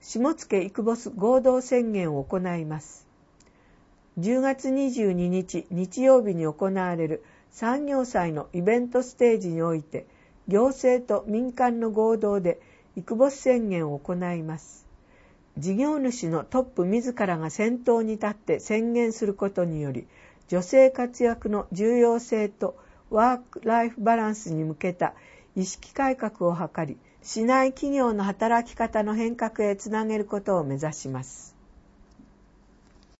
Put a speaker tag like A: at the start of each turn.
A: 下野イクボス合同宣言を行います。10月22日日曜日に行われる産業祭のイベントステージにおいて、行政と民間の合同でイクボス宣言を行います。事業主のトップ自らが先頭に立って宣言することにより、女性活躍の重要性とワークライフバランスに向けた意識改革を図り、市内企業の働き方の変革へつなげることを目指します。